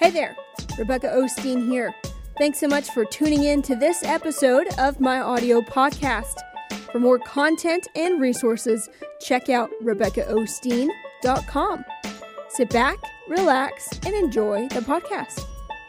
Hey there, Rebecca Osteen here. Thanks so much for tuning in to this episode of my audio podcast. For more content and resources, check out RebeccaOsteen.com. Sit back, relax, and enjoy the podcast.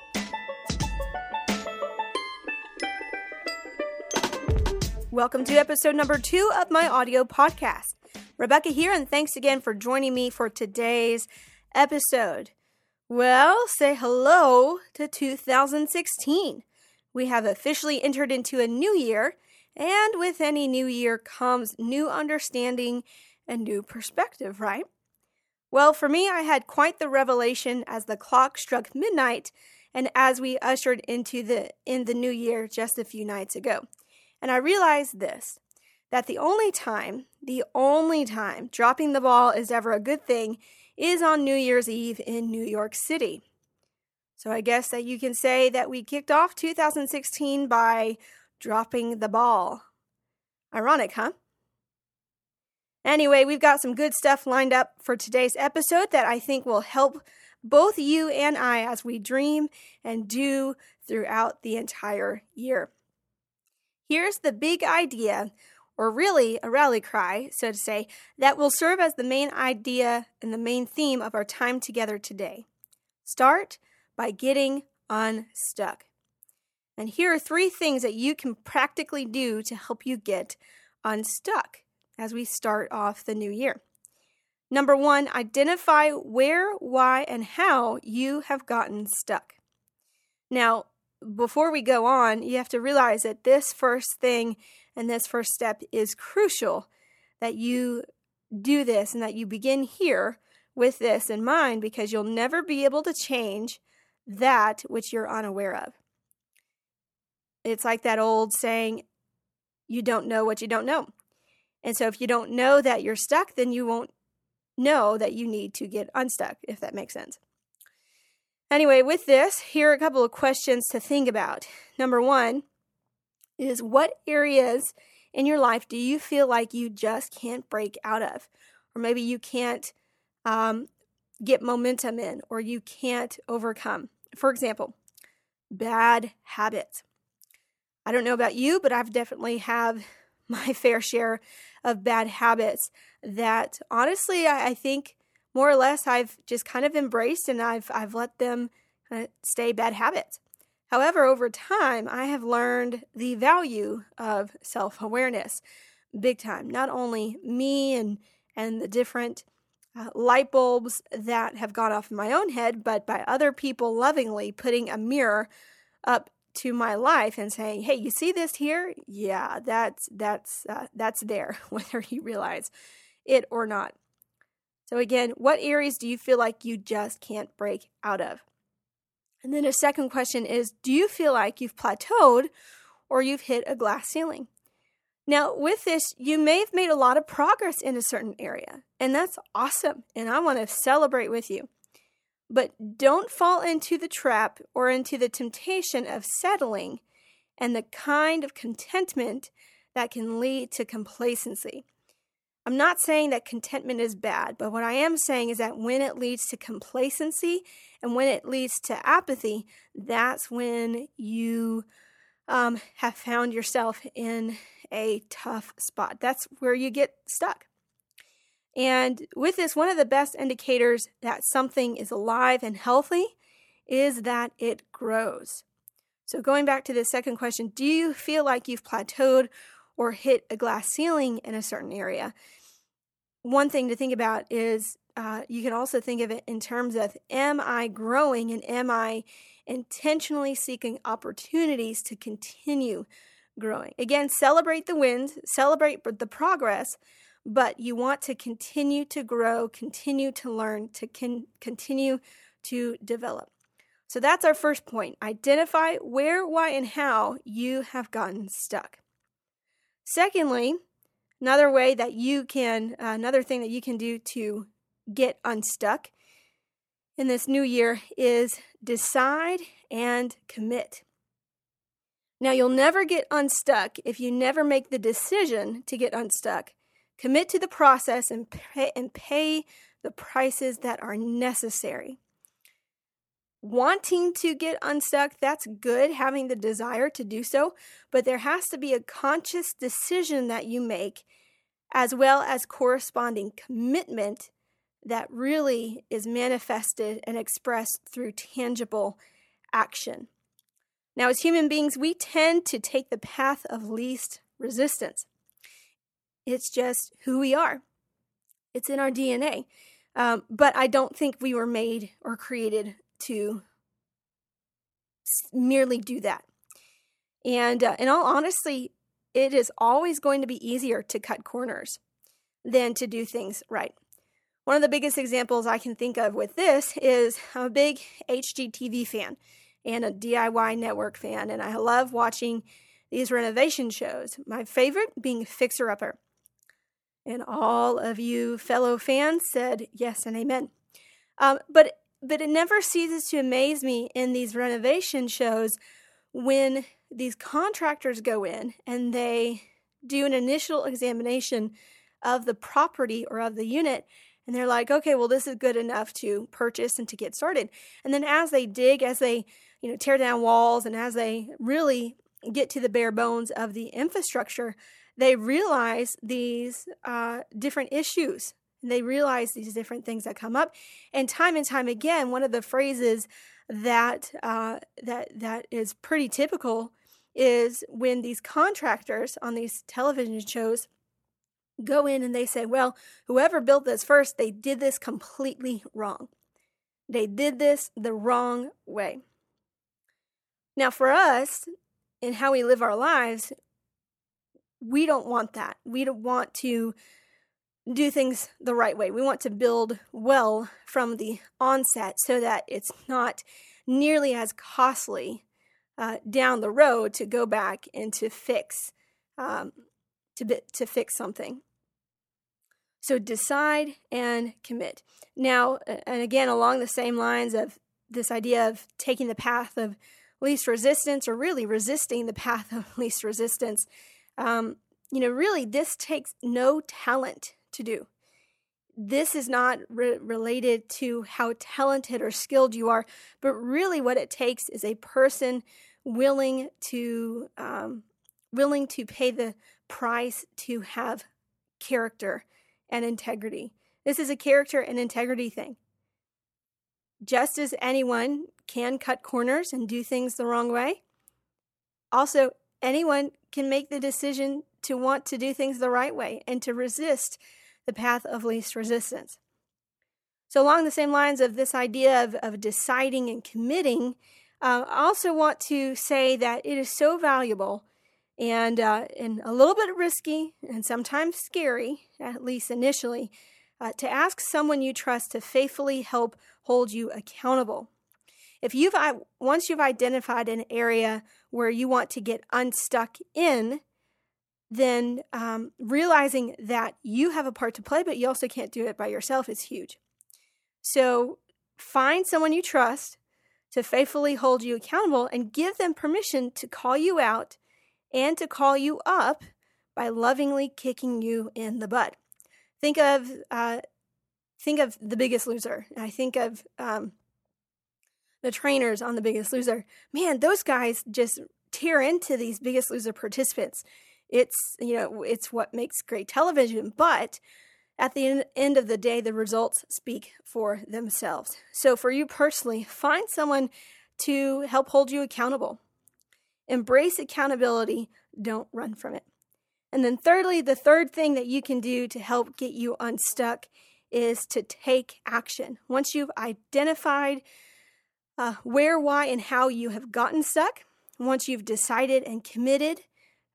Welcome to episode number 2 of my audio podcast. Rebecca here, and thanks again for joining me for today's episode. Well, say hello to 2016. We have officially entered into a new year, and with any new year comes new understanding and new perspective, right? Well, for me, I had quite the revelation as the clock struck midnight and as we ushered into the new year just a few nights ago. And I realized this, that the only time dropping the ball is ever a good thing is on New Year's Eve in New York City. So I guess that you can say that we kicked off 2016 by dropping the ball. Ironic, huh? Anyway, we've got some good stuff lined up for today's episode that I think will help both you and I as we dream and do throughout the entire year. Here's the big idea, or really a rally cry, so to say, that will serve as the main idea and the main theme of our time together today. Start by getting unstuck. And here are 3 things that you can practically do to help you get unstuck as we start off the new year. Number 1, identify where, why, and how you have gotten stuck. Now, before we go on, you have to realize that this first thing and this first step is crucial, that you do this and that you begin here with this in mind, because you'll never be able to change that which you're unaware of. It's like that old saying, you don't know what you don't know. And so if you don't know that you're stuck, then you won't know that you need to get unstuck, if that makes sense. Anyway, with this, here are a couple of questions to think about. Number 1 is, what areas in your life do you feel like you just can't break out of? Or maybe you can't get momentum in, or you can't overcome. For example, bad habits. I don't know about you, but I've definitely have my fair share of bad habits that honestly, I think more or less I've just kind of embraced, and I've let them stay bad habits. However, over time, I have learned the value of self-awareness big time. Not only me and the different light bulbs that have gone off in my own head, but by other people lovingly putting a mirror up to my life and saying, hey, you see this here? Yeah, that's there, whether you realize it or not. So again, what areas do you feel like you just can't break out of? And then a second question is, do you feel like you've plateaued or you've hit a glass ceiling? Now, with this, you may have made a lot of progress in a certain area, and that's awesome, and I want to celebrate with you. But don't fall into the trap or into the temptation of settling and the kind of contentment that can lead to complacency. I'm not saying that contentment is bad, but what I am saying is that when it leads to complacency and when it leads to apathy, that's when you have found yourself in a tough spot. That's where you get stuck. And with this, one of the best indicators that something is alive and healthy is that it grows. So going back to the second question, do you feel like you've plateaued or hit a glass ceiling in a certain area? One thing to think about is you can also think of it in terms of, am I growing and am I intentionally seeking opportunities to continue growing? Again, celebrate the wins, celebrate the progress, but you want to continue to grow, continue to learn, to continue to develop. So that's our first point. Identify where, why, and how you have gotten stuck. Secondly, another thing that you can do to get unstuck in this new year is decide and commit. Now, you'll never get unstuck if you never make the decision to get unstuck. Commit to the process and pay the prices that are necessary. wanting to get unstuck, that's good, having the desire to do so, but there has to be a conscious decision that you make, as well as corresponding commitment that really is manifested and expressed through tangible action. Now, as human beings, we tend to take the path of least resistance. It's just who we are. It's in our DNA. But I don't think we were made or created to merely do that. And in all honesty, it is always going to be easier to cut corners than to do things right. One of the biggest examples I can think of with this is I'm a big HGTV fan and a DIY network fan, and I love watching these renovation shows. My favorite being Fixer Upper. And all of you fellow fans said yes and amen. But it never ceases to amaze me in these renovation shows when these contractors go in and they do an initial examination of the property or of the unit, and they're like, okay, well, this is good enough to purchase and to get started. And then as they dig, as they tear down walls, and as they really get to the bare bones of the infrastructure, they realize these different issues. They realize these different things that come up. And time again, one of the phrases that is pretty typical is when these contractors on these television shows go in and they say, well, whoever built this first, they did this completely wrong. They did this the wrong way. Now, for us, in how we live our lives, we don't want that. We don't want to do things the right way. We want to build well from the onset so that it's not nearly as costly down the road to go back and to fix something. So decide and commit. Now, and again, along the same lines of this idea of taking the path of least resistance, or really resisting the path of least resistance, really this takes no talent to do. This is not related to how talented or skilled you are, but really what it takes is a person willing to pay the price to have character and integrity. This is a character and integrity thing. Just as anyone can cut corners and do things the wrong way, also anyone can make the decision to want to do things the right way and to resist the path of least resistance. So along the same lines of this idea of deciding and committing, I also want to say that it is so valuable and a little bit risky and sometimes scary, at least initially, to ask someone you trust to faithfully help hold you accountable. Once you've identified an area where you want to get unstuck in, then realizing that you have a part to play, but you also can't do it by yourself is huge. So find someone you trust to faithfully hold you accountable and give them permission to call you out and to call you up by lovingly kicking you in the butt. Think of The Biggest Loser. I think of the trainers on The Biggest Loser. Man, those guys just tear into these Biggest Loser participants. It's what makes great television, but at the end of the day, the results speak for themselves. So for you personally, find someone to help hold you accountable. Embrace accountability. Don't run from it. And then thirdly, the third thing that you can do to help get you unstuck is to take action. Once you've identified where, why, and how you have gotten stuck, once you've decided and committed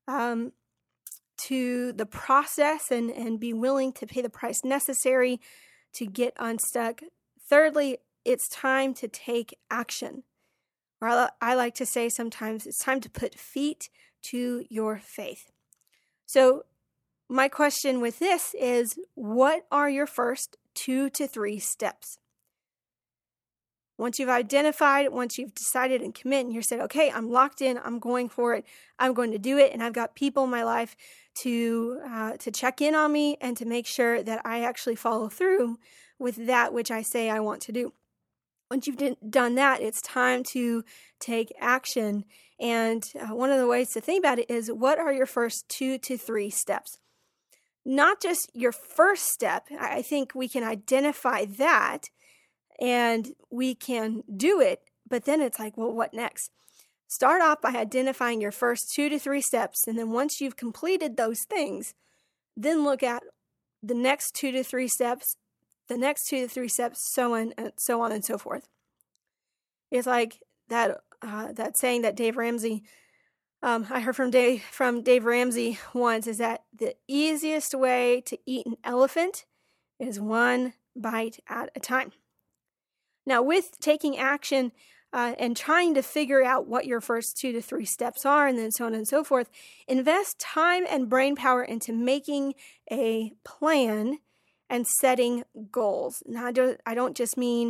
to the process and be willing to pay the price necessary to get unstuck, thirdly, it's time to take action. Or I like to say sometimes it's time to put feet to your faith. So my question with this is, what are your first 2 to 3 steps? Once you've identified, once you've decided and commit, and you said, okay, I'm locked in, I'm going for it, I'm going to do it, and I've got people in my life to check in on me and to make sure that I actually follow through with that which I say I want to do. Once you've done that, it's time to take action. And one of the ways to think about it is, what are your first 2 to 3 steps? Not just your first step. I think we can identify that and we can do it, but then it's like, well, what next? Start off by identifying your first 2 to 3 steps, and then once you've completed those things, then look at the next 2 to 3 steps, the next 2 to 3 steps, so on and so forth. It's like that saying that Dave Ramsey, I heard from Dave Ramsey once, is that the easiest way to eat an elephant is one bite at a time. Now, with taking action and trying to figure out what your first 2 to 3 steps are, and then so on and so forth, invest time and brain power into making a plan and setting goals. Now, I don't just mean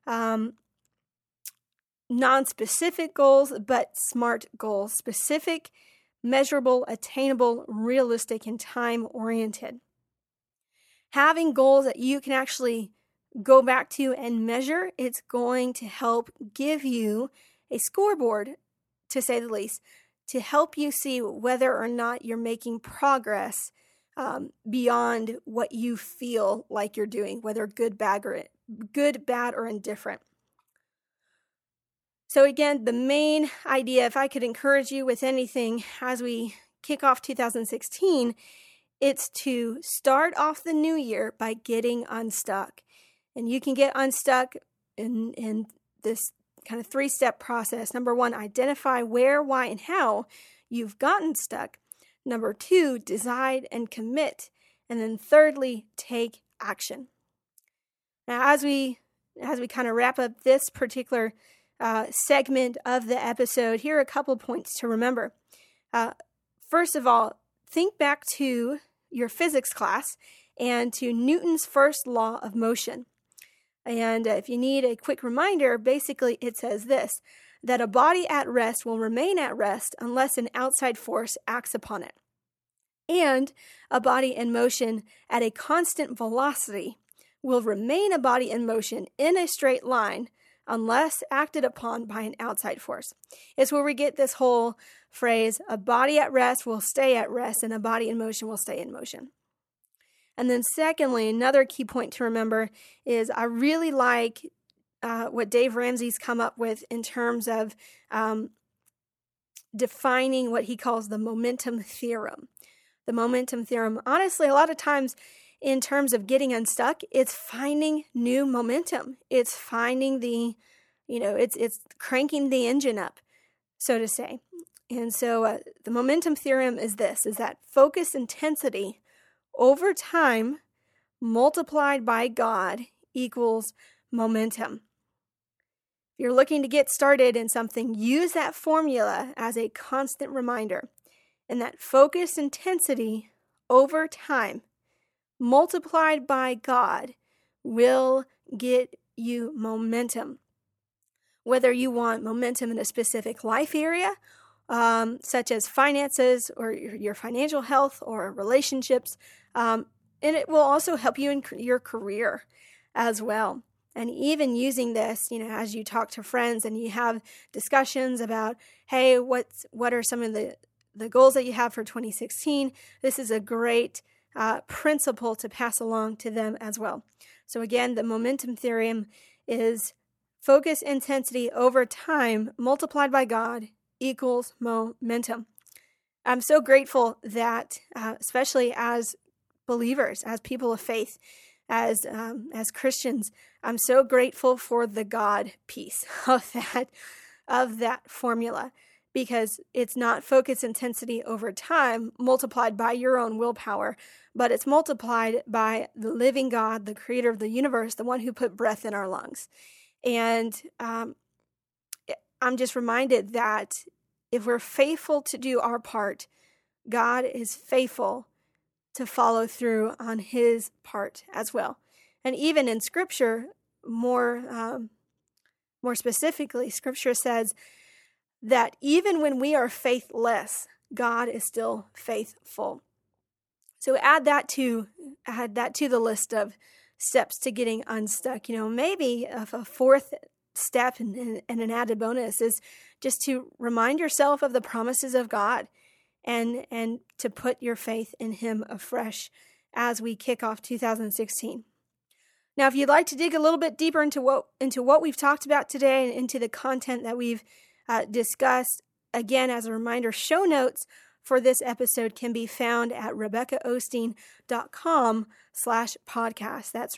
non-specific goals, but SMART goals: specific, measurable, attainable, realistic, and time-oriented. Having goals that you can actually go back to and measure, it's going to help give you a scoreboard, to say the least, to help you see whether or not you're making progress beyond what you feel like you're doing, whether good, bad, or indifferent. So again, the main idea, if I could encourage you with anything as we kick off 2016, it's to start off the new year by getting unstuck. And you can get unstuck in this kind of 3-step process. Number 1, identify where, why, and how you've gotten stuck. Number 2, decide and commit. And then thirdly, take action. Now, as we kind of wrap up this particular segment of the episode, here are a couple points to remember. First of all, think back to your physics class and to Newton's first law of motion. And if you need a quick reminder, basically it says this, that a body at rest will remain at rest unless an outside force acts upon it. And a body in motion at a constant velocity will remain a body in motion in a straight line unless acted upon by an outside force. It's where we get this whole phrase, a body at rest will stay at rest and a body in motion will stay in motion. And then secondly, another key point to remember is I really like what Dave Ramsey's come up with in terms of defining what he calls the momentum theorem. The momentum theorem, honestly, a lot of times in terms of getting unstuck, it's finding new momentum. It's finding it's cranking the engine up, so to say. And so the momentum theorem is that focus intensity over time multiplied by God equals momentum. If you're looking to get started in something, use that formula as a constant reminder. And that focus intensity over time multiplied by God will get you momentum. Whether you want momentum in a specific life area, such as finances or your financial health or relationships, and it will also help you in your career as well. And even using this, as you talk to friends and you have discussions about, hey, what are some of the goals that you have for 2016? This is a great principle to pass along to them as well. So again, the momentum theorem is focus intensity over time multiplied by God equals momentum. I'm so grateful that, especially as believers, as people of faith, as Christians, I'm so grateful for the God piece of that formula, because it's not focus intensity over time multiplied by your own willpower, but it's multiplied by the living God, the creator of the universe, the one who put breath in our lungs. And I'm just reminded that if we're faithful to do our part, God is faithful to follow through on his part as well. And even in Scripture, more specifically, Scripture says that even when we are faithless, God is still faithful. So add that to the list of steps to getting unstuck. Maybe a fourth step and an added bonus is just to remind yourself of the promises of God and to put your faith in Him afresh as we kick off 2016. Now, if you'd like to dig a little bit deeper into what we've talked about today and into the content that we've discussed, again, as a reminder, show notes for this episode can be found at RebeccaOsteen.com/podcast. That's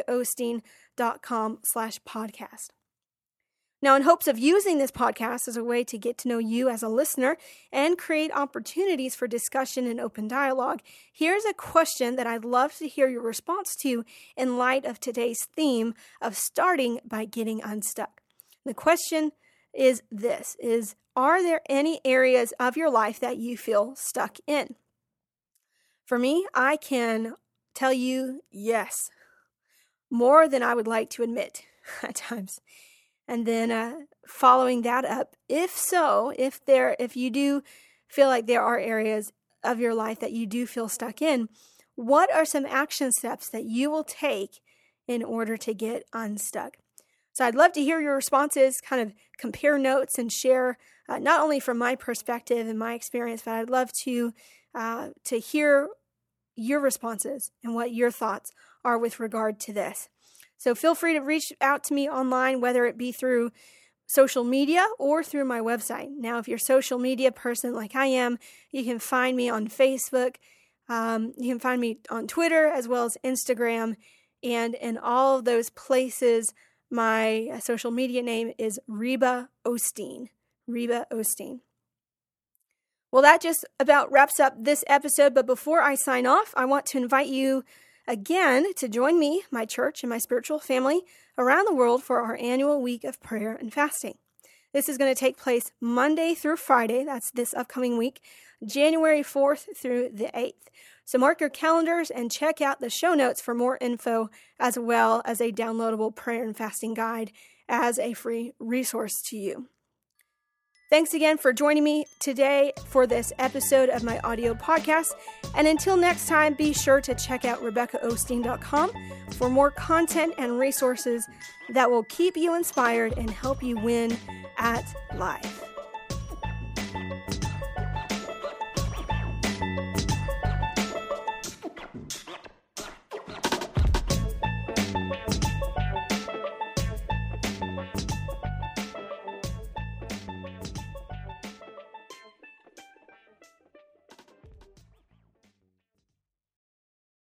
RebeccaOsteen.com/podcast. Now, in hopes of using this podcast as a way to get to know you as a listener and create opportunities for discussion and open dialogue, here's a question that I'd love to hear your response to in light of today's theme of starting by getting unstuck. The question is this, are there any areas of your life that you feel stuck in? For me, I can tell you yes, more than I would like to admit at times. And then following that up, if you do feel like there are areas of your life that you do feel stuck in, what are some action steps that you will take in order to get unstuck? So I'd love to hear your responses, kind of compare notes and share not only from my perspective and my experience, but I'd love to hear your responses and what your thoughts are with regard to this. So feel free to reach out to me online, whether it be through social media or through my website. Now, if you're a social media person like I am, you can find me on Facebook. You can find me on Twitter as well as Instagram. And in all of those places, my social media name is Reba Osteen. Reba Osteen. Well, that just about wraps up this episode. But before I sign off, I want to invite you again to join me, my church, and my spiritual family around the world for our annual week of prayer and fasting. This is going to take place Monday through Friday. That's this upcoming week, January 4th through the 8th. So mark your calendars and check out the show notes for more info, as well as a downloadable prayer and fasting guide as a free resource to you. Thanks again for joining me today for this episode of my audio podcast. And until next time, be sure to check out RebeccaOsteen.com for more content and resources that will keep you inspired and help you win at life.